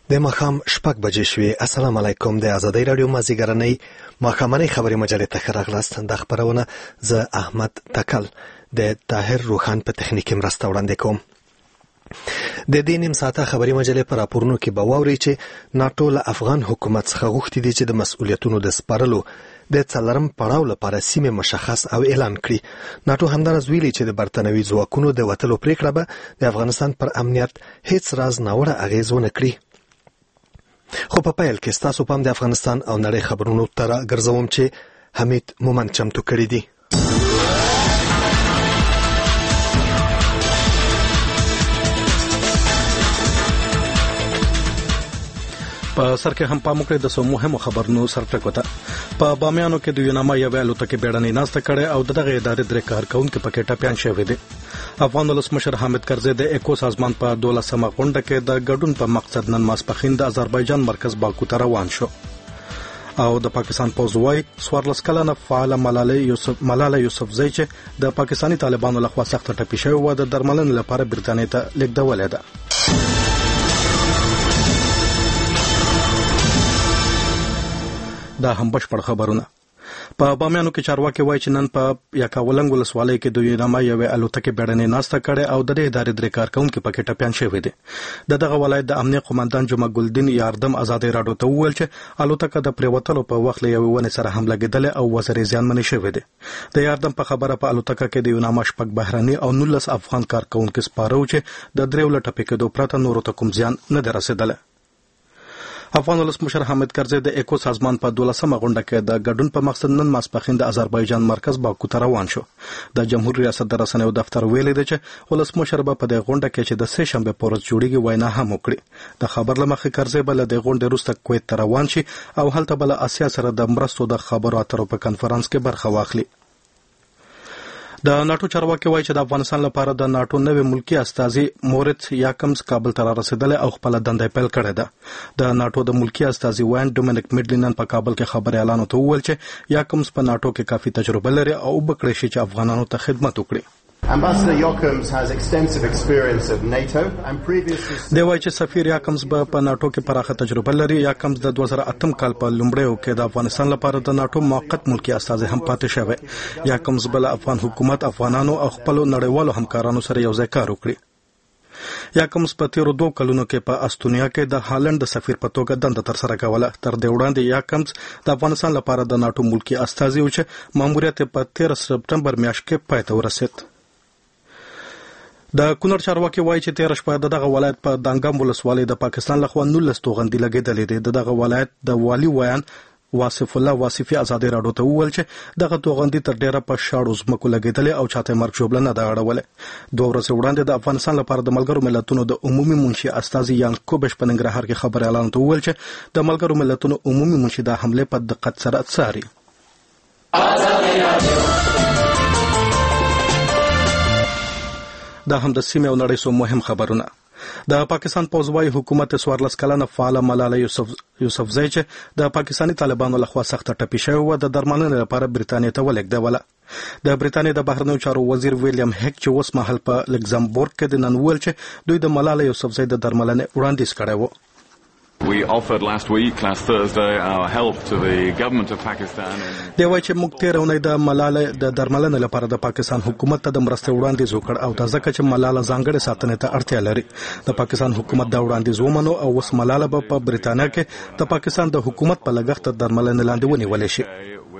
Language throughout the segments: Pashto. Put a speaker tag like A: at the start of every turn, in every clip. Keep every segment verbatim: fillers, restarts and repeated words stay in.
A: د ماښام شپږ بجې شوې. السلام علیکم. د ازادۍ راډیو مازیګرنۍ ماښامنۍ خبرې مجلې ته ښه راغلاست. د خپرونه زه احمد تکل د طاهر روخان په تخنیکي مرسته وړاندې کوم. د دې نیم ساعته خبري مجلې په راپورونو کې به واورئ چې ناټو له افغان حکومت څخه غوښتي دي چې د مسؤلیتونو د سپارلو د څلورم پړاو لپاره سیمه مشخص او اعلان کړي. ناټو همدارس ویلي چې د برتانوي ځواکونو د وتلو پریکړه به د افغانستان پر امنیت هیڅ راز ناوړه اغیز ونه کړي. خو په پیل کې ستاسو پام د افغانستان او نړۍ خبرونو ته راګرځوم چې حمید مومند چمتو کړي دي.
B: په سر کې هم پام وکړئ د څو مهمو خبرونو سرټکو ته. په بامیانو کې د یوناما یوې الوتکې بیړنۍ ناسته کړې او دغه ادارې درې کارکونکي پکې ټپیان شوي دي. افغان ولسمشر حامد کرزي د اکو سازمان په دولسمه غونډه کې د ګډون په مقصد نن ماسپښین د آذربایجان مرکز باکو ته روان شو. او د پاکستان پوځ وايي څوارلس کلنه فعاله ملاله یوسف ملاله یوسفزۍ چې د پاکستاني طالبانو لخوا سخته ټپي شوې وه د درملنې لپاره برتانیې ته لیږدولې ده. دا هم بشپړ خبرونه. په بامیانو کې چارواکي وایي چې نن په یکاولنګ ولسوالۍ کې د یوناما یوې الوتکې بیړنۍ ناسته کړې او د دې ادارې درې کارکونکي پکې ټپیان شوي دي. د دغه ولایت د امنیه قومندان جمعه ګلدین یاردم ازادۍ راډیو ته وویل چې الوتکه د پریوتلو په وخت له یوې ونې سره هم لګېدلې او وزرې زیانمنې شوې دي. د یاردم په خبره په الوتکه کې د یوناما شپږ بهرني او نولس افغان کارکونکي سپاره وو چې د دریو له ټپي کېدو پرته نورو ته کوم زیان نه دی رسېدلی. افغان ولسمشر حامد کرزي د اکو سازمان په دولسمه غونډه کې د ګډون په مقصد نن ماسپښین د آذربایجان مرکز باکو ته روان شو. د جمهور ریاست د رسنیو دفتر ویلي دی چې ولسمشر به په دې غونډه کې چې د سه شنبه په ورځ جوړیږي وینا هم وکړي. د خبر له مخې کرزي به له دې غونډې وروسته کویت ته روان شي او هلته به له اسیا سره د مرستو د خبرو اترو په کنفرانس کې برخه واخلي. د ناټو چارواکي وایي چې د افغانستان لپاره د ناټو نوې ملکی استازي مورت یاکمز کابل ته رارسېدلی او خپله دنده پیل کړې ده. د ناټو د ملکی استازي وین ډومینیک میډلینن په کابل کې خبري اعلان ته وویل چې یاکمز په ناټو کې کافي تجربه لري او وبکړي شي چې افغانانو ته خدمت وکړي.
C: Ambassador Yakums has extensive experience of NATO and previously
B: دی وایي چې سفیر یاکمز به په ناټو کې پراخه تجربه لري. یاکمز د دوه زره اتم کال په لومړیو کې د افغانستان لپاره د ناټو موقت ملکی استازي هم پاتې شوی. یاکمز بل افغان حکومت افغانانو او خپل نړیوالو همکارانو سره یو ځای کار وکړي. یاکمز په تیرو دوه کلونو کې په استونیا کې د هالند د سفیر په توګه دنده ترسره کوله. تر دې وړاندې یاکمز د افغانستان لپاره د ناټو ملکی استازي و چې ماموریت په تیره سپټمبر میاشت کې پای ته ورسېد. د کونړ چارواکي وایي چې تیره شپه دغه ولایت په دانګام ولسوالۍ د پاکستان لخوا نولس توغندي لګېدلې دي. دغه ولایت د والي ویان واصف الله واصفي ازادۍ راډیو ته وویل چې دغه توغندي تر ډیره په شاړو ځمکو لګېدلې او چاته مرګ ژوبله نه ده اړولې. دوه ورځې وړاندې د افغانستان لپاره د ملګرو ملتونو د عمومي منشي استازي یان کوبش په ننګرهار کې خبري اعلان ته وویل چې د ملګرو ملتونو عمومي منشي د حملې په دقت سره څاري. دا هم د سیمې او نړۍ څو مهم خبرونه. د پاکستان پوځ وايي حکومت څوارلس کلنه فعاله ملاله یوسف یوسفزۍ چې د پاکستاني طالبانو لخوا سخته ټپي شوې وه د درملنې لپاره برتانیې ته ولېږدوله. د برتانیې د بهرنیو چارو وزیر ویلیام هیک چې اوس مهال په لکزمبورګ کې د نن وویل چې دوی د ملاله یوسفزۍ د درملنې وړاندیز کړی و.
D: We offered last week, last Thursday, our help to the government of Pakistan.
B: دی وایي چې موږ تېره اونۍ د ملاله د درملنې لپاره د پاکستان حکومت ته د مرستې وړاندیز وکړ او دا ځکه چې ملاله ځانګړې ساتنې ته اړتیا لري. د پاکستان حکومت دا وړاندیز ومنو او اوس ملاله به په برتانیا کې د پاکستان د حکومت په لګښت د درملنې لاندې ونیولې شي.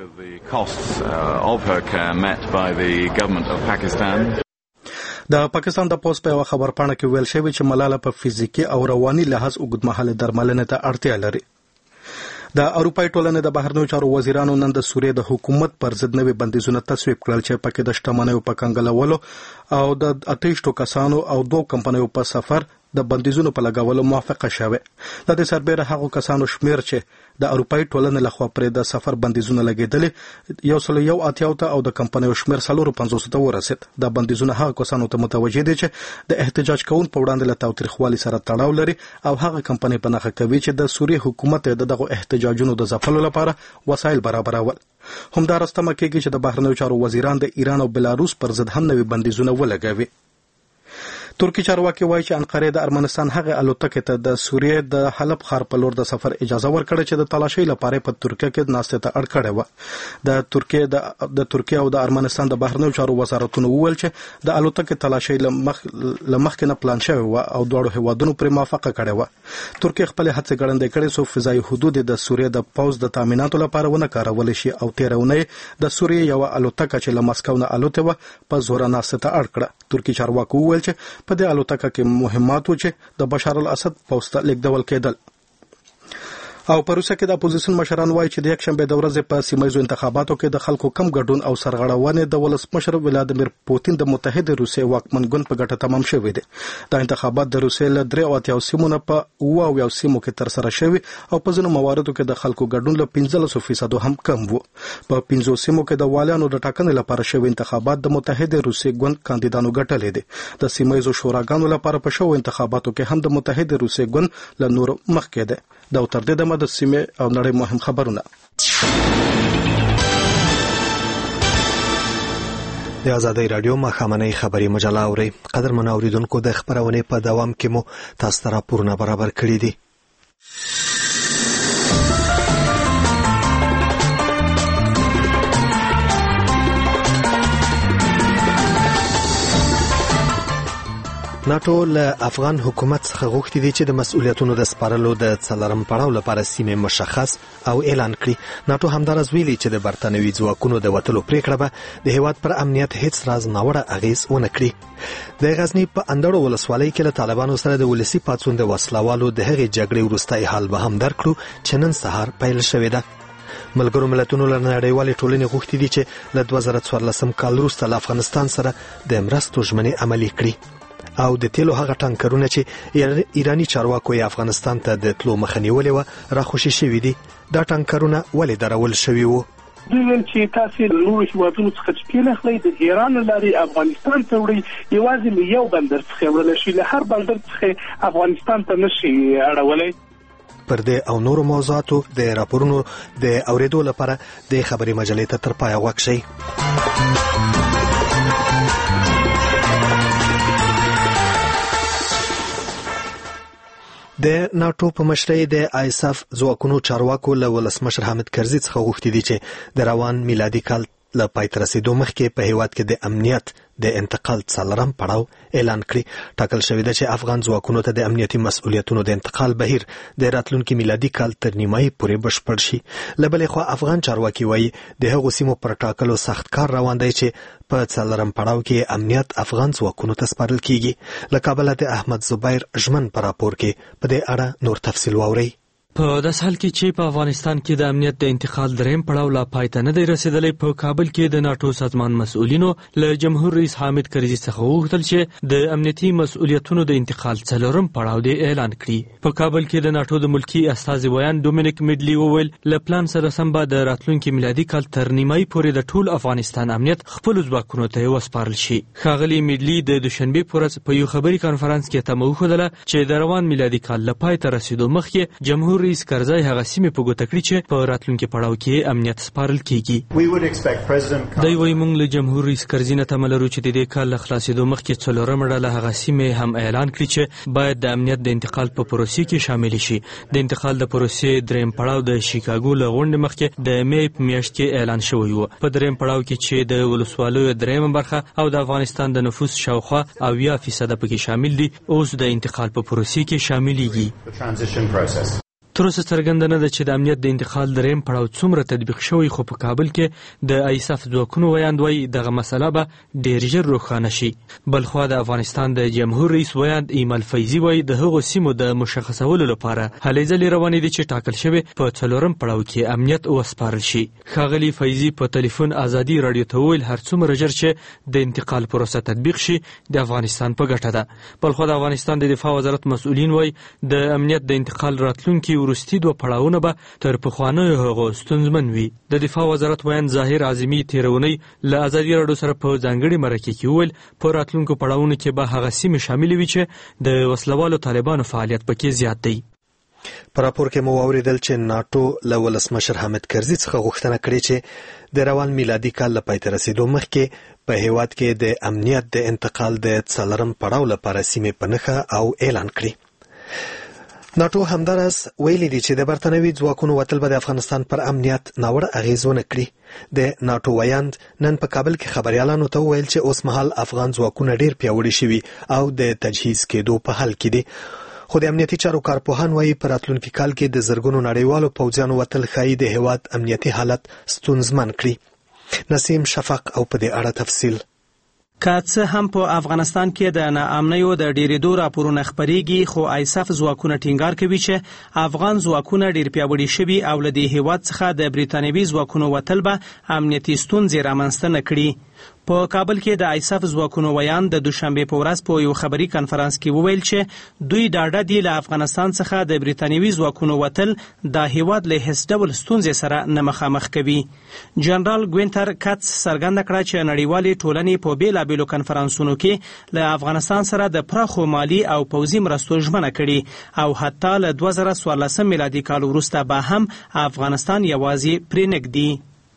B: د پاکستان د پوځ په یوه خبرپاڼه کې ویل شوی چې ملاله په فزیکي او رواني لحاظ اوږدمهاله درملنې ته اړتیا لري. د اروپایي ټولنې د بهرنیو چارو وزیرانو نن د سوریې د حکومت پر ضد نوي بندیزونه تصویب کړل چې پکې د شتمنیو په کنګلولو او د اتهشتو کسانو او دوه کمپنیو په سفر د بندیزونو په لګولو موافقه شوه. د دې سربېره هغو کسانو شمیر چې د اروپایي ټولنې لخوا پرې د سفر بندیزونه لګېدلې یو سل یو اتیا ته او د کمپنیو شمیر څلور پنځوس ته ورسېد. د بندیزونه هغه کسانو ته متوجه دي چې د احتجاج کوونکو په وړاندې له تاوتریخوالي سره تړاو لري او هغه کمپنۍ په نښه کوي چې د سوریې حکومت د دغه احتجاجونو د ځپلو لپاره وسایل برابرول. همداراز تمه کېږي چې د بهرنیو چارو وزیران د ایران او بلاروس پر ضد هم نوي بندیزونه ولګوي. ترکی چارواکي وایي چې انقره د ارمنستان هغه الوتکې ته د سوریې د حلب ښار په لور د سفر اجازه ورکړه چې د تلاشۍ لپاره په ترکیه کې ناستې ته اړ کړې و. د ترکیه د د ترکیه او د ارمنستان د بهرنیو چارو وزارتونو وویل چې د الوتکې تلاشۍ لمخ لمخکې نه پلان شوی و او دواړو هیوادونو پرې موافقه کړې و. ترکیه خپل هڅې ګړندۍ کړې څو فضایي حدود د سوریې د پوز د تامیناتو لپاره ونه کارول شي او تیرونه د سوریې یو الوتکه چې له مسکو نه الوته و په زور ناستې ته اړ کړه. ترکی چارواکو وویل چې په دې الوتکه کې مهمات و چې د بشار الاسد پوسټ لیکدول کېدل. او په روسیه کې د اپوزیشن مشران وایي چې د یک شنبه د ورځې په سیمایي انتخاباتو کې د خلکو کم ګډون او سرغړونې د ولسمشر ولادیمیر پوتین د متحده روسیې واکمن ګوند په ګټه تمام شوې دي. دا انتخابات د روسیې له درې اویا سیمونو په اوه اویا سیمو کې تر سره شوي او په ځینو مواردو کې د خلکو ګډون له پنځلس فیصد هم کم وو. په پنځو سیمو کې د والیانو د ټاکنې لپاره شوي انتخابات د متحده روسیې ګوند کاندیدانو ګټلې دي. د سیمایي شوراګانو لپاره په شوو انتخاباتو کې هم د متحده روسیې ګوند له نور مخکې ده. دا تر دې دمه د سیمې او نړۍ مهم خبرونه.
A: د آزادۍ رادیو ماښامنۍ خبري مجله اورئ. قدرمن اوریدونکو د خبرونې په دوام کې مو تاسو ته راپورونه برابر کړي دي. ناتو له افغان حکومت څخه غوښتي دي چې د مسؤلیتونو د سپارلو د څلورم پړاو لپاره سیمه مشخص او اعلان کړي. ناتو همدارس ویلي چې د برتانوي ځواکونو د وټلو پریکړه به د هیواد پر امنیت هیڅ راز ناوړه اغیز ونه کړي. د غزنی په اندړو ولسوالۍ کې له طالبانو سره د ولسی پاتون د وسلوالو د هغې جګړې وروسته حال به هم درکړو چې نن سهار پیل شوې ده. ملګرو ملتونو له نړیوالې ټولنې غوښتي دي چې له دوه زره څوارلسم کال وروسته له افغانستان سره د مرستو ژمنې عملي کړي او د تیلو هغه ټانکرونه چې ایرانی چارواکو یې افغانستان ته د تلو مخه نیولې وه راخوشي شوي دي. دا ټانکرونه ولې درول شوي وو؟
E: دوی ویل چې تاسو له نورو هیوادونو څخه چې تیل اخلئ د ایران له لارې افغانستان ته وړئ، یوازې له یو بندر څخه وړلی شي، له هر بندر څخه افغانستان ته نشي اړولی.
A: پر دې او نورو موضوعاتو د راپورونو د اوریدو لپاره د خبري مجلې ته تر پایه غوږ شئ. د ناتو په مشرۍ د آیساف ځواکونو چارواکو له ولسمشر حامد کرزي څخه غوښتي دي چې د روان میلادي کال له پای ته رسیدو مخکې په هیواد کې د امنیت د انتقال څلورم پړاو اعلان کړي. ټاکل شوی ده چې افغان ځواکونو ته د امنیتي مسؤلیتونو د انتقال بهیر د راتلونکي میلادي کال تر نیمایي پورې بشپړ شي. له بلې خوا افغان چارواکي وایي د هغو سیمو پر ټاکلو سخت کار روان دی چې په څلورم پړاو کې امنیت افغان ځواکونو ته سپارل کیږي. له کابله د احمد زبیر ژمن په راپور کې په دې اړه نور تفصیل واورئ.
F: په داس حال کې چې په افغانستان کې د امنیت د انتقال دریم پړاو لا پای ته نه دی رسیدلی، په کابل کې د ناتو سازمان مسؤلینو له جمهور رئیس حامد کرزي څخه وغوښتل چې د امنیتي مسؤلیتونو د انتقال څلورم پړاو دی اعلان کړي. په کابل کې د ناتو د ملکی استازي ویان ډومینیک میډلی وویل له پلان سره سم به د راتلونکي میلادي کال تر نیمایي پورې د ټول افغانستان امنیت خپل ځواکونو ته وسپارل شي. ښاغلي میډلی د دوشنبې په ورځ په یو خبري کانفرنس کې تمه وښودله چې د روان میلادي کال له پای ته رسیدو مخکې جمهور رئیس کرزي هغه سیمې په ګوته کړي چې په راتلونکي پړاو کې امنیت سپارل کیږي. دوی وايي موږ له جمهور رئیس کرزي نه تمه لرو چې د دې کال له خلاصېدو مخکې څلورمه ډله هغه سیمې هم اعلان کړي چې باید د امنیت د انتقال په پروسې کې شامل شي. د انتقال د پروسې دریم پړاو د شیکاګو له غونډې مخکې د مې په میاشت کې اعلان شوی و. په دریم پړاو کې چې د ولسوالیو دریمه برخه او د افغانستان د نفوس شاوخوا اویا فیصد پکې شامل دي، اوس د انتقال په پروسې کې شاملېږي. تر اوسه څرګنده نه ده چې د امنیت د انتقال دریم پړاو څومره تطبیق شوی، خو په کابل کې د آیساف ځواکونو ویاند وایي دغه مسله به ډېر ژر روښانه شي. بلخوا د افغانستان د جمهور رئیس ویاند ایمل فیضي وایي د هغو سیمو د مشخصولو لپاره هلې ځلې روانې دي چې ټاکل شوی په څلورم پړاو کې امنیت وسپارل شي. ښاغلي فیضي په ټلیفون ازادي رادیو ته وویل هر څومره ژر چې د انتقال پروسه تطبیق شي د افغانستان په ګټه ده. بلخوا د افغانستان د دفاع وزارت مسؤلین وایي د امنیت د انتقال راتلونکي وروستي دوه پړاوونه به تر پخوانیو هغو ستونزمن وي. د دفاع وزارت ویان ظاهر اعظمي تیرونی له ازادي راډیو سره په ځانګړي مرکه کې وویل په راتلونکو پړاوونو کې به هغه سیمې شاملې وي چې د وسلوالو طالبانو فعالیت پکې زیات دی.
A: په راپور کې مو واوریدل چې ناتو له ولسمشر حامد کرزي څخه غوښتنه کړې چې د روان میلادي کال له پای ته رسیدو مخکې په هیواد کې د امنیت د انتقال د څلورم پړاو لپاره سیمې په نښه او اعلان کړي. ناتو همدارس ویلي دي چې د برتنوي ځواکونو وتل به د افغانستان پر امنیت ناوړه اغیز ونه کړي. د ناتو ویاند نن په کابل کې خبريالانو ته ویل چې اوس مهال افغان ځواکونه ډیر پیاوړي شوي او د تجهیز کېدو په حال کې دي. خو د امنیتي چارو کارپوهان وايي په راتلونکي کال کې د زرګونو نړیوالو پوځیانو وتل ښایي د هیواد امنیتي حالت ستونزمن کړي. نسیم شفق او په دې اړه تفصیل.
G: که څه هم په افغانستان کې د ناامنیو د ډیرېدو راپورونه خپرېږي، خو آیساف ځواکونه ټینګار کوي چې افغان ځواکونه ډیر پیاوړي شوي او له دې هیواد څخه د بریتانوي ځواکونو وتل به امنیتي ستونزې رامنځته نه کړي. په کابل کې د آیساف ځواکونو ویان د دوشنبه په ورځ په یو خبري کانفرنس کې وویل چې دوی ډاډه دي له افغانستان څخه د بریتانوي ځواکونو وتل د هیواد له هیڅ ډول ستونزې سره نه مخامخ کوي. جنرال ګوینټر کاتس څرګنده کړه چې نړیوالې ټولنې په بیلابیلو کنفرانسونو کې له افغانستان سره د پراخو مالی او پوځي مرستو ژمنه کړې او حتی له دوه زره څوارلسم میلادي کال وروسته به هم افغانستان یوازې پرې نږدي.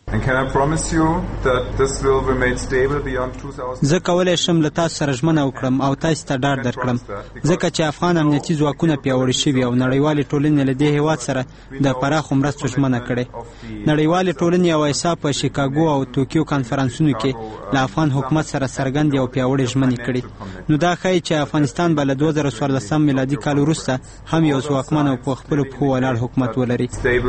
H: زه کولی شم له تاسو سره ژمنه وکړم او تاسو ته ډاډ درکړم ځکه چې افغان امنیتي ځواکونه پیاوړي شوي او نړیوالې ټولنې له دې هیواد سره د پراخو مرستو ژمنه کړې. نړیوالې ټولنې او ایسا په شیکاګو او توکیو کانفرنسونو کې له افغان حکومت سره څرګندې او پیاوړې ژمنې کړې. نو دا ښایي چې افغانستان به له دوه زره څوارلسم میلادي کال وروسته هم یو ځواکمن او په خپلو پښو ولاړ حکومت ولري.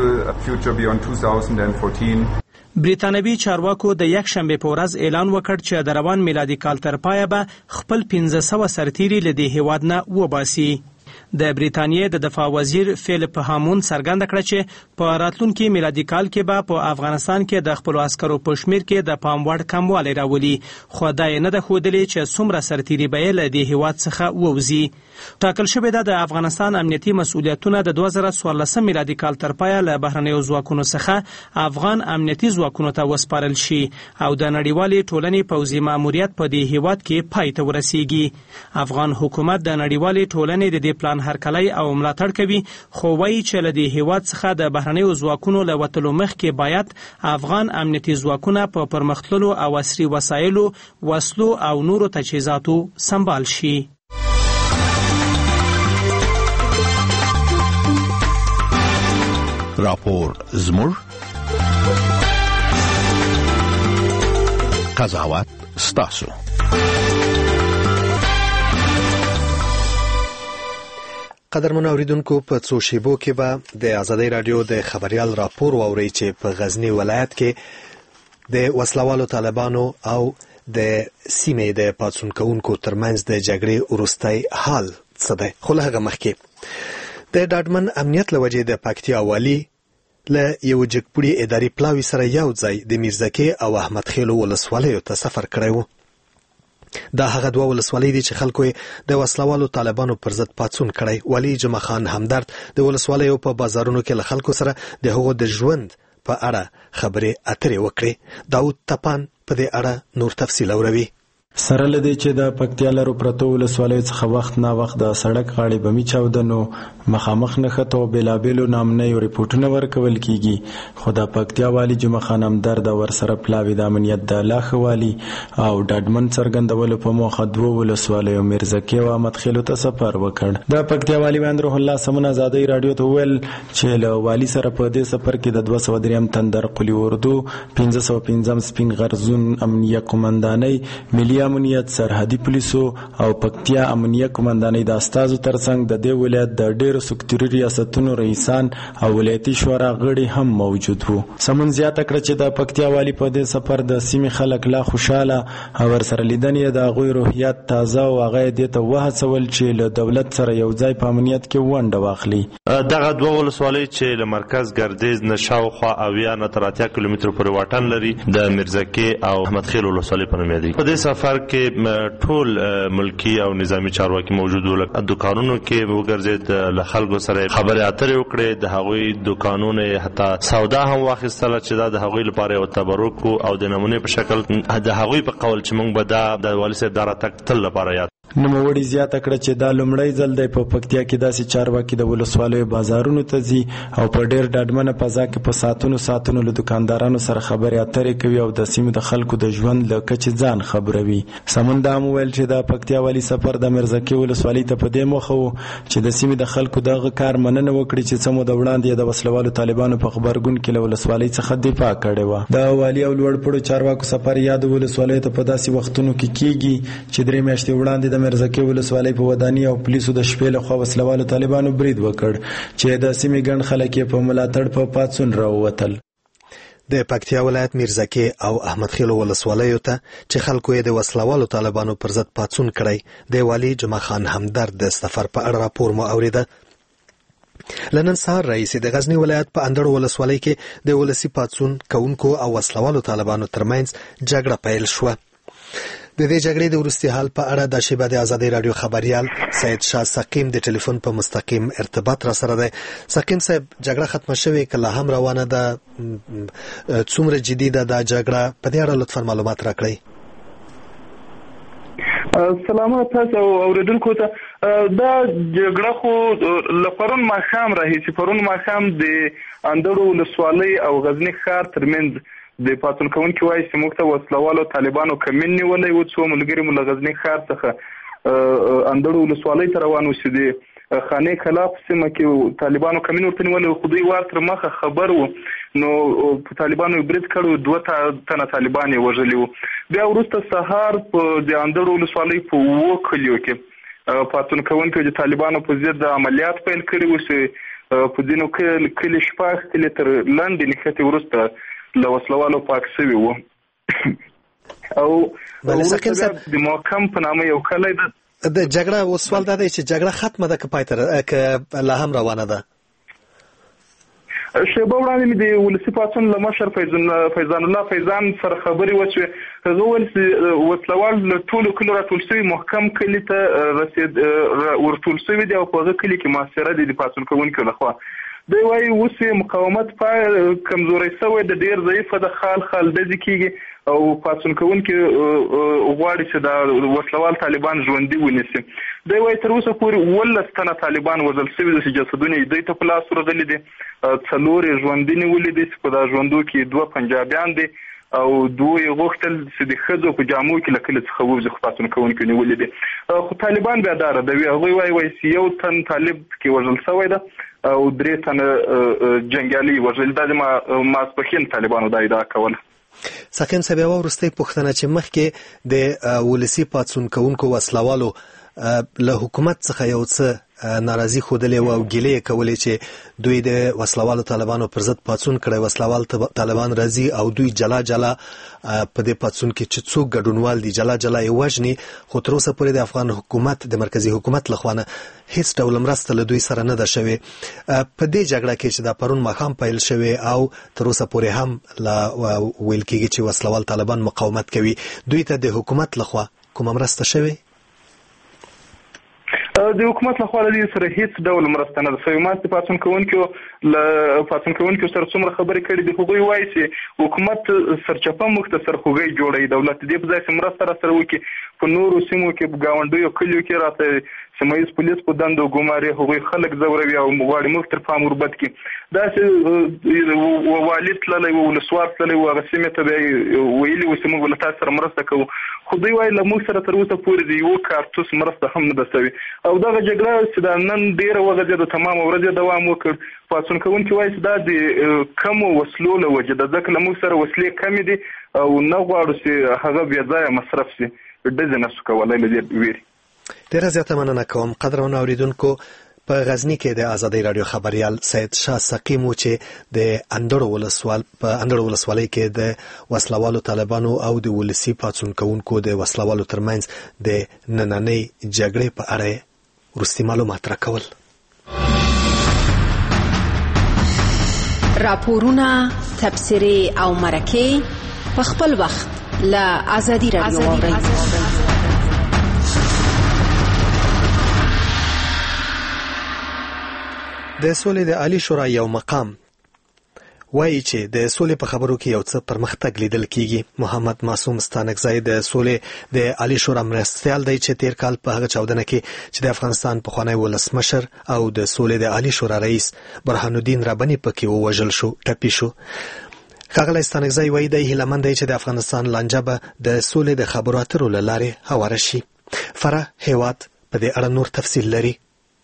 G: بریتانوي چارواکو د یک شنبه په ورځ اعلان وکړ چې د روان میلادي کال تر پایه به خپل پنځه سوه سرتیري له دې هیواد نه وباسي. د بریتانیې د دفاع وزیر فیلیپ هامون څرګنده کړه چې په راتلونکي میلادي کال کې به په افغانستان کې د خپلو عسکرو په شمیر کې د پام وړ کموالی راولي، خو دا یې نه ده ښودلې چې څومره سرتیري به یې له دې هیواد څخه ووځي. ټاکل شوې ده د افغانستان امنیتي مسؤلیتونه د دوه زره څوارلسم میلادي کال تر پایه له بهرنیو ځواکونو څخه افغان امنیتي ځواکونو ته وسپارل شي او د نړیوالې ټولنې پوځي ماموریت په دې هیواد کې پای ته ورسیږي. افغان حکومت د نړیوالې ټولنې د دې پلان هرکلی او ملاتړ کوي، خو وایي چې له دې هیواد څخه د بهرنیو ځواکونو له وتلو مخکې باید افغان امنیتي ځواکونه په پرمختللو او عصري وسایلو، وسلو او نورو تجهیزاتو سمبال شي.
I: راپور زموږ قضاوت ستاسو.
A: قدرمن اوریدونکو، په څو شیبو کې به د ازادۍ رادیو د خبريال راپور واوري چې په غزنی ولایت کې د وسلوالو طالبانو او د سیمې د پاتون کوونکو ترمنځ د جګړې وروستۍ حال څه دی. خو له هغه مخکې د ډاډمن امنیت لوجې د پکتیا والی له یو جګپوړي اداري پلاوي سره یو ځای د میرزکه او احمد خیلو ولسوالیو ته سفر کړی و. دا هغه دوه ولسوالۍ دي چې خلکو د وسلوالو طالبانو پر ضد پاتون کړی. ولی جمع خان همدرد د ولسوالیو په بازارونو کې له خلکو سره د هغو د ژوند په اړه خبرې اترې وکړي. داود تپان په دې اړه نور تفصیل اوروي.
J: سره لدی چې د پکتیا لرو پرتو ولسوالیو څخه وخت نه وخت د سړک غاړې بمی چاودنو مخامخ نښتو بیلابیلو نامنیو ریپورټونه ورکول کیږي. خو د پکتیا والی جمع خان همدرد ورسره پلاوي د امنیت د لاخه والی او ډاډمن څرګندولو په موخه دوه ولسوالیو میرزکه او احمد خیلو ته سفر وکړ. د پکتیا والی وند روح الله سمون ازادۍ رادیو ته ویل چې له والی سره په دې سفر کې د دوه سوه دریم تندر قلی اردو پنځه سوه پنځم سپین غرزون امنیه قومندانۍ ملي امنیت سرحدي پولیسو او پکتیا امنیه قومندانۍ د استازو ترڅنګ د دې ولایت د ډېرو سکتوري ریاستونو رئیسان او ولایتي شورا غړي هم موجود وو. سمون زیاته کړه چې د پکتیا والی په دې سفر د سیمې خلک لا خوشاله او ورسره لیدنې د هغوی روحیات تازه او هغه دې ته وهڅول چې له دولت سره یو ځای په امنیت کې ونډه واخلي.
K: دغه دوه ولسوالۍ چې له مرکز ګردیز نه شاوخوا اویا نه تر اتیا کیلومتره پورې واټن لري د میرزکه او احمد خیل ولسوالۍ په نوم یادېږي. په دې سفر کې ټول ملکی او نظامی چارواکي موجود ول. دکانونو کې وګرځید، له خلکو سره خبرې اترې وکړې، د هغوی دکانونه حتی سودا هم واخیستله چې دا د هغوی لپاره یو تبرک او د نمونې په شکل د هغوی په قول چې موږ به دا د والي صاحب دا راتګ تل لپاره یاد.
J: نوموړي زیاته کړه چې دا لومړی ځل دی په پکتیا کې داسې چارواکي د ولسوالیو بازارونو ته ځي او په ډېر ډاډمنه فضا کې په ساعتونو ساعتونو له دکاندارانو سره خبرې اترې کوي او د سیمې د خلکو د ژوند له کچې ځان خبروي. سمون دا هم وویل چې د پکتیا والي سفر د میرزکې ولسوالۍ ته په دې موخه و چې د سیمې د خلکو دغه کار مننه وکړي چې څه موده وړاندې د وسلوالو طالبانو په غبرګون کې له ولسوالۍ څخه دفاع کړې وه. د والي او لوړ پوړو چارواکو سفر یاد ولسوالیو ته په داسې وختونو کې کیږي چې درې میاشتې وړاندې د میرزکې ولسوالۍ په وداني او پولیسو د شپې لخوا وسلوالو طالبانو برید وکړ چې د سیمې ګڼ خلک یې په ملاتړ په پاڅون راووتل.
A: د پکتیا ولایت میرزکې او احمد خیل ولسوالیو ته چې خلکو یې د وسلوالو طالبانو پر ضد پاڅون کړی، د والي جمعه خان همدرد د سفر په اړه راپور مو اوریده. لنن سهار رئیس د غزنی ولایت په اندړو ولسوالۍ کې د ولسی پاڅون کوونکو او وسلوالو طالبانو ترمنځ جګړه پیل شوه. د دې جګړې د وروستي حال په اړه د شیبه د آزادۍ رادیو خبريال سید شاه سقیم د ټلیفون په مستقیم ارتباط را سره دی. سقیم صاحب، جګړه ختمه شوې که لا هم روانه ده؟ څومره جدي ده دا جګړه؟ په دې اړه لطفا معلومات راکړئ.
E: سلامات تاسو اوریدونکو ته. دا جګړه خو له پرون ماښام راهیسې پرون ماښام د اندړو ولسوالۍ او غزنی ښار ترمنځ د پاڅون کوونکي وایي چې موږ ته وسلوالو طالبانو کمین نیولی و. څو ملګري مو له غزني ښار څخه اندړو ولسوالۍ ته روان و چې د خانې کلا په سیمه کې طالبانو کمین ورته نیولی و، خو دوی وار تر مخه خبر و، نو په طالبانو یې برید کړی و، دوه تنه طالبان یې وژلي وو. بیا وروسته سهار په د اندړو ولسوالۍ په اووه کلیو کې پاڅون کوونکي د طالبانو په ضد عملیات پیل کړي وو چې په ځینو کلي شپږ کلي تر لنډې نښتې وروسته له وسلوالو پاک شوي وو. او د محکم په نامه یو کلی ده.
A: د جګړه اوس سوال دا دی چې جګړه ختمه ده که پای ته که لا هم روانه ده؟
E: شیبه وړاندې مې د ولسي پاڅون له مشر فیضان الله فیضان سره خبرې وشوې. هغه وویل چې وسلوال له ټولو کلیو راټول شوي محکم کلي ته رسید ورټول شوي دي او په هغه کلي کې محاصره دي د پاڅون کوونکو لخوا. دوی وایي اوس مقاومت په کمزوري شوی د ډېر ضعیفه د خال خال ډزې کېږي او پاڅون کوونکي غواړي چې د وسلوال طالبان ژوندي ونیسي. دوی وایي تر اوسه پورې اوولس تنه طالبان وژل شوي دي چې جسدونه یې دوی ته په لاس ورغلي دي. څلور یې ژوندي نیولي دي چې په دا ژوندو کې دوه پنجابیان دي او دوی یې غوښتل چې د ښځو په جامو کې له کلي څخه ووځي، خو پاڅون کوونکي نیولي دي. خو طالبان بیا دا ردوي. هغوی وایي وایي چې یو تن طالب کې وژل شوی ده او درې تنه جنګیالي وژل. دا د ماسپښین طالبانو دا ادعا کوله.
A: سقیم صاحب، یوه وروستۍ پوښتنه چې مخکې د ولسي پاڅون کوونکو وسلوالو له حکومت څخه یو څه ناراضي ښودلې وه او ګیلې یې کولې چې دوی د وسلوالو طالبانو پر ضد پاڅون کړی، وسلوال طالبان راځي او دوی جلا جلا په دې پاڅون کې چې څوک ګډونوال دي جلا جلا یې وژني، خو تر اوسه پورې د افغان حکومت د مرکزي حکومت لخوا نه هیڅ ډول مرسته له دوی سره نه ده شوې. په دې جګړه کې چې دا پرون ماښام پیل شوې او تر اوسه پورې هم لا ویل کېږي چې وسلوال طالبان مقاومت کوي، دوی ته د حکومت لخوا کومه مرسته شوې؟
E: د حکومت لخوا له دې سره هیڅ ډول مرسته نه ده شوې. ما د پاڅون کوونکو له پاڅون کوونکو سره څومره خبرې کړې دي، هغوی وایي چې حکومت سرچپه موږ ته سرخوږی جوړوي، دولت دې په ځای چې مرسته را سره وکړي. په نورو سیمو کې په ګاونډیو کلیو کې راته سیمه ییز پولیس په دندو ګماري، هغوی خلک ځوروي او غواړي موږ تر پام وربد کړي. داسې والي تللی و، ولسوال تللی و، هغه سیمې ته به یې ویلي و چې موږ له تاسو سره مرسته کوو، خو دوی وایي له موږ سره تر اوسه پورې د یوه کارتوس مرسته هم نه ده شوې. او دغه جګړه چې دا نن ډېره وغځېده، تمامه ورځ دوام وکړ. پاڅون کوونکي وایي چې دا د کمو وسلو له وجې ده، ځکه له موږ سره وسلې کمې دي او نه غواړو چې هغه بې ځایه مصرف شي، ډزې نه شو کولی له دې ویرې.
A: ډېره زیاته مننه کوم قدرمنو اورېدونکو. په غزنی کې د آزادۍ رادیو خبريال سید شاه سقیم و چې د اندړو ولسوال په اندړو ولسوالۍ کې د وسلوالو طالبانو او د ولسی پاڅون کوونکو د وسلوالو ترمنځ د نننۍ جګړې په اړه وروستي معلومات راکول.
L: راپورونه، تبصرې او مرکې په خپل وخت له آزادۍ رادیو واورئ. د سولې د عالی شورا یو مقام
A: وایي چې د سولې په خبرو کې یو څه پرمختګ لیدل کیږي. محمد معصوم ستانکزی د سولې د عالی شورا مرستیال دی چې تیر کال په هغه چاودنه کې چې د افغانستان پخوانی ولسمشر او د سولې د عالی شورا رئیس برهان الدین رباني پکې ووژل شو ټپي شو. ښاغلی ستانکزی وایي دی هیلهمند دی چې د افغانستان لانجه به د سولې د خبرو اترو له لارې هواره شي. فرح هیواد په دې اړه نور تفصیل لري.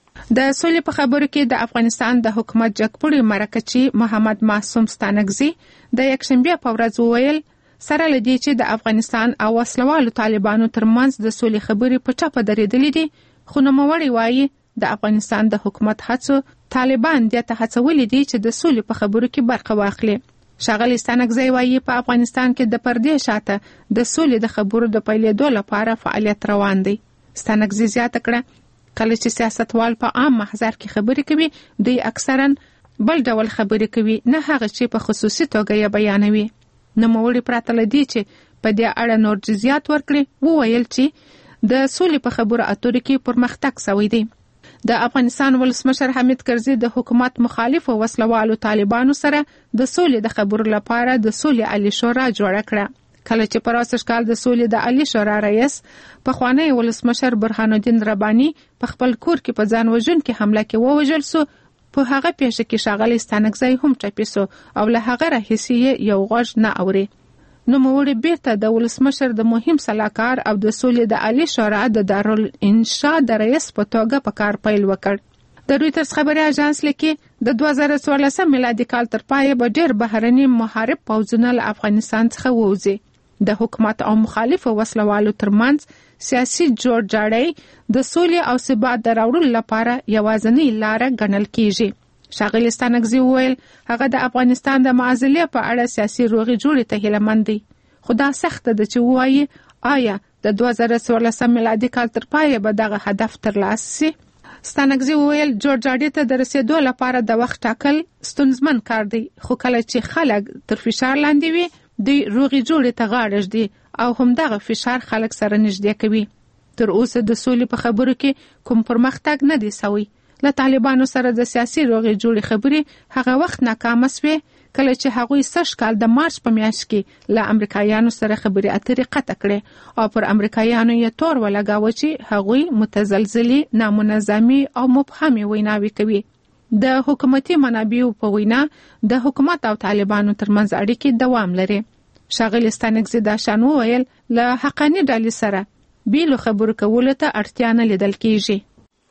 M: د سولې په خبرو کې د افغانستان د حکومت جګپوړي مرکچی محمد معصوم ستانکزی د یکشنبه په ورځ وویل سره لدی چې د افغانستان او وسلوالو طالبانو ترمنځ د سولې خبرې په ټاپه درېدلې دي، خو نوموړی وایي د افغانستان د حکومت هڅو طالبان د ته هڅولې دي چې د سولې په خبرو کې برخه واخلي. ښاغلی ستانکزی وایي په افغانستان کې د پردې شاته د سولې د خبرو د پیلېدو لپاره فعالیت روان دی. ستانکزی زیاته کړه کله چې سیاستوال په عام محضر کې خبرې کوي دوی اکثرا بل ډول خبرې کوي، نه هغه چې په خصوصي توګه یې بیانوي. نوموړي پرته له دې چې په دې اړه نور جزئیات ورکړي وویل چې د سولې په خبرو اترو کې پرمختګ شوی دی. د افغانستان ولسمشر حامد کرزي د حکومت مخالف وسلوالو طالبانو سره د سولې د خبرو لپاره د سولې عالی شورا جوړه کړه. کله چې په راستش کال د سولې د عالی شورا رئیس پخوانی ولسمشر برهان الدین رباني په خپل کور کې په ځان وژونکې حمله کې ووژل سو، په هغه پیښه کې ښاغلی ستانکزی هم ټپي سو او له هغه راهیسې یو غږ نه اوري. نوموړي بیرته د ولسمشر د مهم سلاکار او د سولې د عالی شورا د دارالانشا د رئیس په توګه په کار پیل وکړ. د رویټرز خبري اژانس لیکي د دوه زره څوارلسم میلادي کال تر پایه به ډېر بهرني محارب پوځونه له افغانستان څخه ووځي. د حکومت او مخالفو وسلوالو ترمنځ سیاسي جوړجاړی د سولې او ثبات د راوړلو لپاره یوازینۍ لاره ګڼل کیږي. ښاغلی ستانکزی وویل هغه د افغانستان د معزلې په اړه سیاسي روغې جوړې ته هیلهمند دی، خو دا سخته ده چې ووایي آیا د دوه زره څوارلسم میلادي کال تر پایه به دغه هدف ترلاسه شي. ستانکزی وویل جوړجاړي ته د رسیدو لپاره د وخت ټاکل ستونزمن کار دی، خو کله چې خلک تر فشار لاندې وي دوی روغې جوړې ته غاړه ږدي او همدغه فشار خلک سره نږدې کوي. تر اوسه د سولې په خبرو کې کوم پرمختګ نه دی سوی. له طالبانو سره د سیاسي روغې جوړې خبرې هغه وخت ناکامه سوې کله چې هغوی سږ کال د مارچ په میاشت کې له امریکایانو سره خبرې اترې قطع کړې او پر امریکایانو یې تور ولګاوه چې هغوی متزلزلې، نامنظمې او مبهمې ویناوې کوي. د حکومتي منابعو په وینا د حکومت او طالبانو ترمنځ اړیکې دوام لري. ښاغلی ستانکزی دا شان وویل له حقاني ډلې سره بیلو خبرو کولو ته اړتیا نه لیدل کیږي.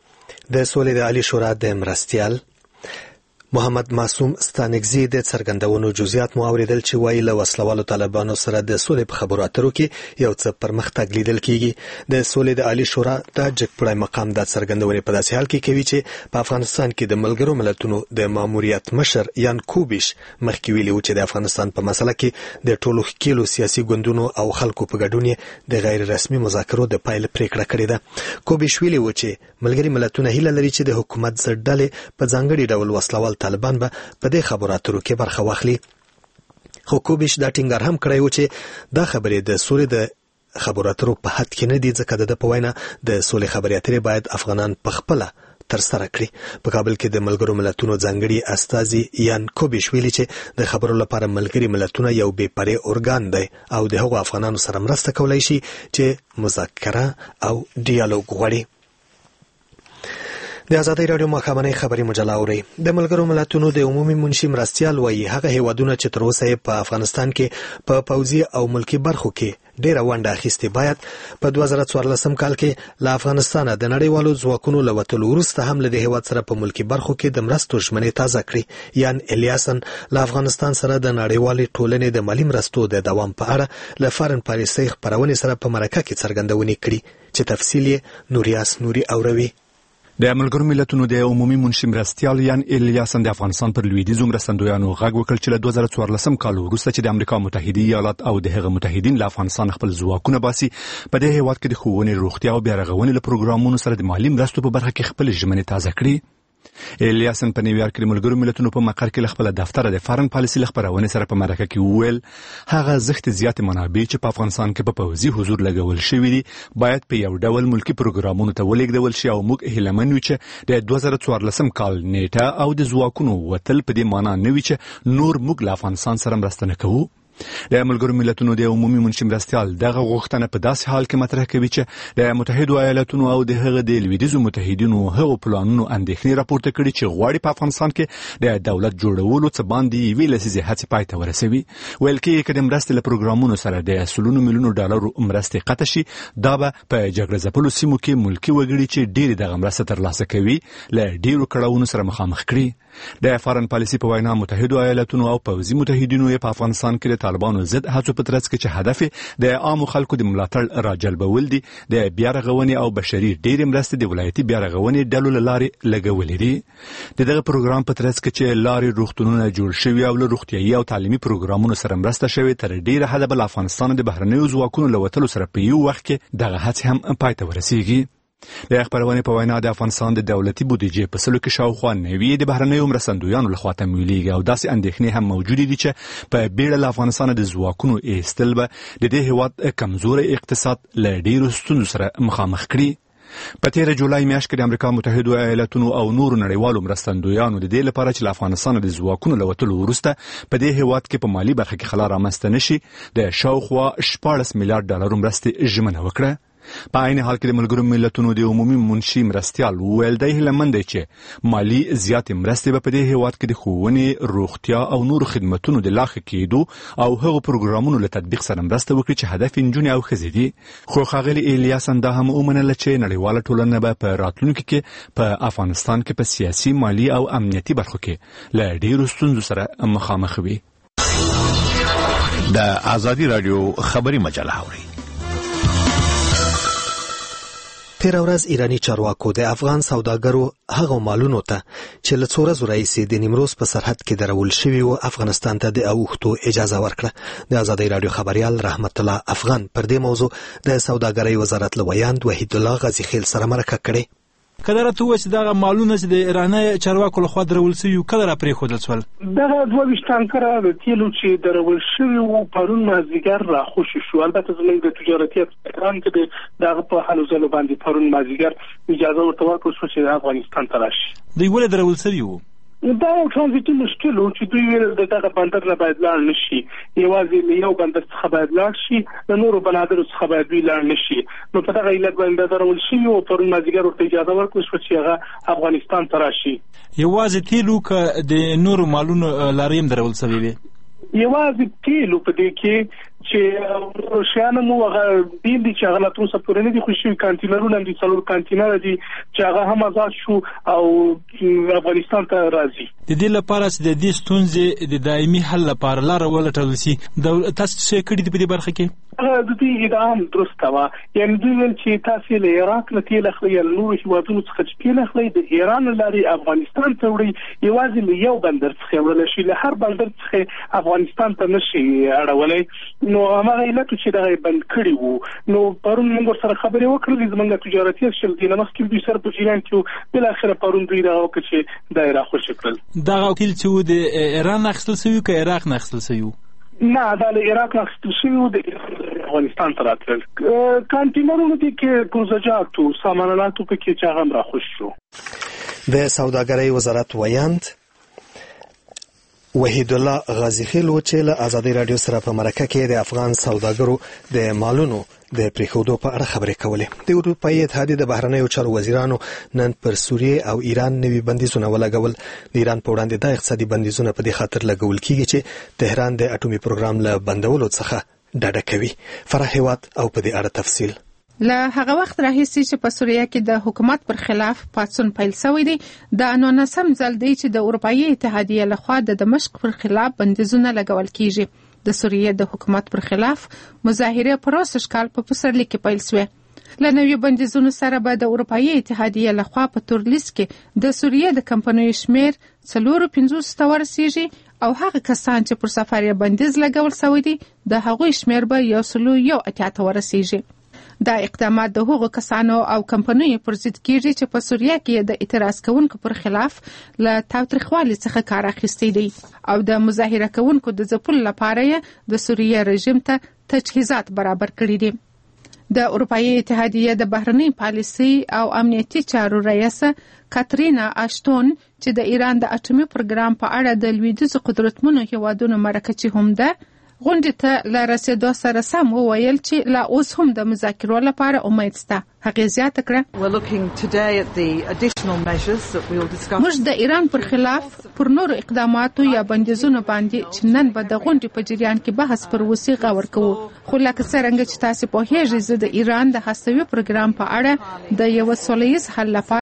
A: د سولې د عالی شورا د مرستیال محمد معصوم ستانکزی د څرګندونو جزئیات مو اوریدل چې وایي له وسلوالو طالبانو سره د سولې په خبرو اترو کې یو څه پرمختګ لیدل کیږي. د سولې د عالی شورا د جګپړای مقام د څرګندونې په داسې حال کې کوي چې په افغانستان کې د ملګرو ملتونو د ماموریت مشر یان کوبیش مخکې ویلي و چې د افغانستان په مسله کې د ټولو ښکېلو سیاسي ګوندونو او خلکو په ګډون د غیر رسمي مذاکرو د پایل پریکړه کړې ده. کوبیش ویلي و چې ملګري ملتونه هیله لري چې د حکومت ضد ډلې په ځانګړي ډول وسلوال طالبان به په دې خبرو اترو کې برخه واخلي. خو کوبیش دا ټینګار هم کړی و چې دا خبرې د سولې د خبرو اترو په حد کې نه دي، ځکه د په وینا د سولې خبرې اترې باید افغانان په خپله ترسره کړي. په کابل کې د ملګرو ملتونو ځانګړي استازي یان کوبیش ویلي چې د خبرو لپاره ملګري ملتونه یو بې پرې اورګان دی او د هغو افغانانو سره مرسته کولای شي چې مذاکره او ډیالوګ غواړي. د آزادۍ راډیو ماښامنۍ خبري مجله اورئ. د ملګرو ملتونو د عمومي منشي مرستیال وایي هغه هیوادونه چې تر اوسه په افغانستان کې په پوځي او ملکي برخو کې ډیره ونډه اخیستې باید په دوه زره څوارلسم کال کې له افغانستانه د نړیوالو ځواکونو له وتلو وروسته هم له دې هیواد سره په ملکي برخو کې د مرستو ژمنې تازه کړي. یان الیاسن له افغانستان سره د نړیوالې ټولنې د مالي مرستو د دوام په اړه له فارن پالیسۍ خپرونې سره په مرکه کې څرګندونې کړي چې تفصیل یې نوریاس نوري اوروي.
N: د ملګرو ملتونو د عمومي منشي مرستیال یان الیاسن د افغانستان پر لویدیځو مرستندویانو غږ وکړ چې له دوه زره څوارلسم کال وروسته چې د امریکا متحده ایالات او د هغه متحدین له افغانستان خپل ځواکونه باسي په دې هیواد کې د ښوونې، روغتیا او بیارغونې له پروګرامونو سره د مالي مرستو په برخه کې خپل ژمنې تازه کړي. الیاسن په نیویارک کې ملګرو ملتونو په مقر کې خپل دفتر د فارن پالیسي خبرونه سره په مرکه کې وویل هغه زخت زیات منابع چې په افغانستان کې په پوځي حضور لګول شوی دي باید په یو ډول ملکی پروګرامونو ته ولېږدول شي او موږ هیلمن یو چې د دوه زره څوارلسم کال نیټه او د ځواکونو وتل په دې معنی نه وي چې نور موږ له افغانستان سره مرسته نه کوو. د ملګرو ملتونو د عمومي منشي مرستيال دغه غوښتنه په داسې حال کې مطرح کوي چې د متحده ایالاتونو او د هغه د لویدیځو متحدینو هغو پلانونو اندېښنې راپورته کړي چې غواړي په افغانستان کې د دولت جوړولو څخه باندې ویل لسیزه هڅې پای ته ورسوي. ویل کې کډم مرستې له پروګرامونو سره د سلونو میلیونو ډالرو مرستې قطع شي دا به په جګړه ځپلو سیمو کې ملکی وګړي چې ډېری دغه مرسته ترلاسه کوي له ډېرو کړهونو سره مخامخ کړي. د فارن پالیسي په وینا متحده ایالاتونو او پوځي متحدینو په افغانستان کې د طالبانو ضد هڅو په ترڅ کې چې هدف د عام خلکو د ملاتړ راجلبول دي د بیا رغونې او بشري ډېر مرستې د ولایتي بیا رغونې ډلو لارې لګولې دي. دغه پروګرام په ترڅ کې چې لارې روغتونونه جوړ شوي او له روغتيایي او تعلیمي پروګرامونو سره مرسته شوي تر ډیره حد بل افغانستان د بهرنیو ځواکونو لوتلو سره په یو وخت کې دغه هڅې هم پای ته ورسیږي. د خبرونه په وینا د افغانستان د دولتي بودیجې په سلو کې شاوخوا نوي د بهرنیو مرستندویانو لخوا تمویلېږي او داسې اندېښنې هم موجود دي چې په بیړه له افغانستان د ځواکونو ایستل به د دې هیواد کمزوري اقتصاد له ډیرو ستونزو سره مخامخ کړي. په تیر جولای میاشت کې د امریکا متحده ایالاتونو او نورو نړیوالو مرستندویانو د دې لپاره چې له افغانستان د ځواکونو لوتلو وروسته په دې هیواد کې په مالی برخه کې خلا رامنځته نشي د شاوخوا شپاړس میلیارډ ډالر مرستې ژمنه وکړه. په عین حال کې د ملګرو ملتونو د عمومي منشي مرستيال ویل دی هیلمن دی چې مالی زیات مرستې په دې هیواد کې د ښوونې روغتیا او نور خدماتونو د لاخ کېدو او هغو پروګرامونو له تطبیق سره مرسته وکړي چې هدف نجونې او ښځې دي. خو ښاغلي الیاس دا هم ومنله چې نړیواله ټولنه به په راتلونکي کې په افغانستان کې په سیاسي مالی او امنیتي برخو کې له ډیرو ستونزو سره مخامخ وي.
I: د ازادي رادیو خبري مجله اوري.
A: تیر ورځ ایرانی چارواکو د افغان سوداګرو هغه مالونو ته چې له څو ورځې راهیسې د نیمروز په سرحد کې درول شوي و افغانستان ته د اوښتو اجازه ورکړه. د ازادي رادیو خبريال رحمت الله افغان پر دې موضوع د سوداګرۍ وزارت لویاند وحید الله غازی خیل سره مرکه کړې.
O: کله راته و چې دغه مالونه چې د ایرانی چارواکو لخوا درول شوي کله را پرېښودل شول؟
E: دغه دوه ویشت ټانکره د تیلو چې درول شوي وو پرون مازدیګر راخوشي شو. البته زموږ د تجارتي افغان کې دغه په حالو ځلو باندې پرون مازدیګر اجازه ورته ورکړل شوه چې افغانستان ته راشي.
O: دوی ولې درول شوي وو؟
E: دا یو ترانزیټي مشکل و چې دوی ویل د دغه بندر نه باید لاړ نه شي، یوازې له یو بندر څخه باید لاړ شي، د نورو بنادرو څخه باید دوی لاړ نه شي. نو په دغه علت باندې درول شوي او پرون مازدیګر ورته اجازه ورکړل شوه چې هغه افغانستان ته راشي.
O: یوازې تیلو که د نورو مالونو لارې هم درول شوي وي؟
E: یوازې تیلو په دې کې چې شیانه مو هغه بیل دي چې هغه لا تر اوسه پورې نه دي خو شوي، کانټینرونه دي، څلور کانټینر دي چې هغه هم آزاد شو او افغانستان ته راځي.
O: د دې لپاره چې د دې ستونزې د دایمي حل لپاره لاره ولټول شي تاسو څه کړي دي په دې برخه کې؟
E: د دې ادعا هم درسته وه، یعنې دوی ویل چې تاسې له عراق نه تیل اخلئ یا له نورو هېوادونو څخه چې تیل اخلئ د ایران له لارې افغانستان ته وړئ، یوازې له یو بندر څخه یې وړلی شي، له هر بندر څخه افغانستان ته نه شي اړولی. نو هماغه علت چې دغه یې بند کړي وو. نو پرون موږ ورسره خبرې وکړلې، زموږ تجارتي شل دي نه مخکې دوی سره په جریان کې وو، بالاخره پرون دوی دغه وکړه چې دا یې راخوشي کړل.
O: دغه تیل چې و د ایران نه اخیستل شوي که عراق نه اخیستل شوي وو؟
E: نه، دا له عراق نه اخیستل شوي وو، د افغانستان ته راتلل. کانټینرونو دي کې پروژه‌جات و ساماناتو پکې چې هغه هم راخوش شو.
A: د سوداګرۍ وزارت ویاند وحید الله غازی خیل و چې له ازادي رادیو سره په مرکه کې د افغان سوداګرو د مالونو د پریښودو په اړه خبرې کولې. د اروپایي اتحادیې د بهرنیو چارو وزیرانو نن پر سوریې او ایران نوي بندیزونه ولګول. د ایران په وړاندې دا اقتصادي بندیزونه په دې خاطر لګول کیږي چې تهران د اټومي پروګرام له بندولو څخه ډډه کوي. فرح هیواد او په دې اړه تفصیل.
M: له هغه وخت راهیسې چې په سوریه کې د حکومت پر خلاف پاڅون پیل شوی دی، د انونسم ځل دی چې د اروپایي اتحادیې لخوا د دمشق پر خلاف بندیزونه لګول کیږي. د سوریه د حکومت پر خلاف مظاهره په روسش کال په پسرلي کې پیل شوه. له نوي بندیزونو سره به د اروپایي اتحادیې لخوا په تور لیست کې د سوریه د کمپنیو شمیر څلور پنځوس ته ورسیږي او هغه کسان چې پر سفر یې بندیز لګول شوی دی د هغوی شمیر به یو سلو یو اتیا ته ورسیږي. دا اقدامات د هغو کسانو او کمپنیو پر ضد کیږي چې په سوریه کې د اعتراض کوونکو پر خلاف له تاوتریخوالي څخه کار اخیستی دی او د مظاهره کوونکو د ځپلو لپاره یې د سوریه رژیم ته تجهیزات برابر کړي دي. د اروپایي اتحادیې د بهرنۍ پالیسي او امنیتي چارو رئیسه کاترینا اشتون چې د ایران د اټومي پروګرام په اړه د لویدیځو قدرتمنو هیوادونو مرکچي هم ده غونډې ته له رسېدو سره سم وویل چې لا اوس هم د مذاکرو لپاره امید شته. هغې زیاته کړه موږ د ایران پر خلاف پر نورو اقداماتو یا بندیزونو باندې چې نن به د غونډې په جریان کې بحث پر وسي غور کوو، خو لکه څرنګه چې تاسې پوهیږئ زه د ایران د هستوي پروګرام په اړه د یو سوله ییز حل لپاره